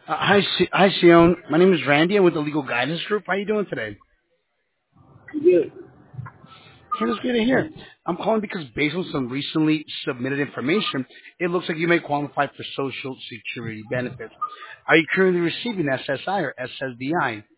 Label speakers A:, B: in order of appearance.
A: Hi, Sion. My name is Randy. I'm with the Legal Guidance Group. How you doing today?
B: Good.
A: Hey, that's good to hear. I'm calling because based on some recently submitted information, it looks like you may qualify for Social Security benefits. Are you currently receiving SSI or SSDI?